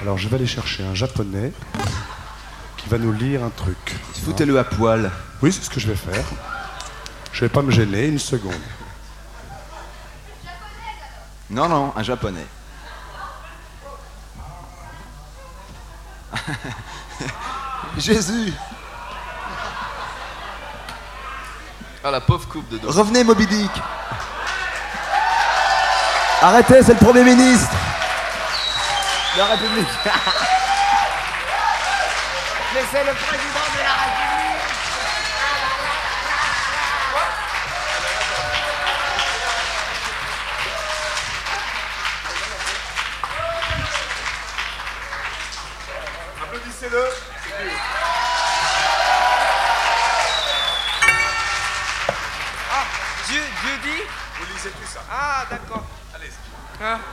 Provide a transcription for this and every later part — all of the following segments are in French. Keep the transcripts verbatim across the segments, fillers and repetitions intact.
Alors je vais aller chercher un japonais qui va nous lire un truc. Foutez-le à poil. Oui, c'est ce que je vais faire. Je vais pas me gêner une seconde. Non, non, un japonais. Jésus. Ah, la pauvre coupe de dos. Revenez, Moby Dick. Arrêtez, c'est le Premier ministre de la République. Mais c'est le président de la République. Applaudissez-le. Ah, Dieu, Dieu dit. Vous lisez tout ça. Ah, d'accord. Allez-y. Hein?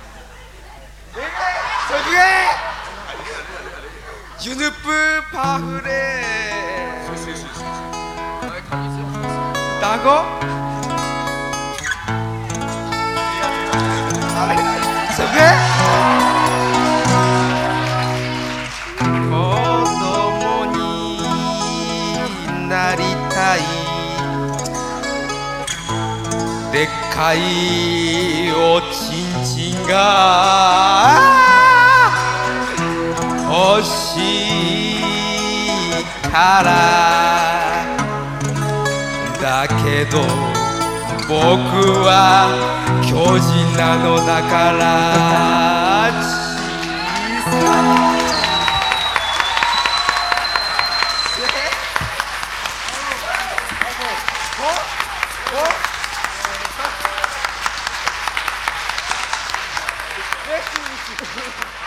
C'est vrai. Je ne peux parler. Si, si, si, si. D'accord? C'est vrai? 子供になりたいでっかいおちんちんが欲しいからだけど僕は巨人なのだから小さいMerci, monsieur.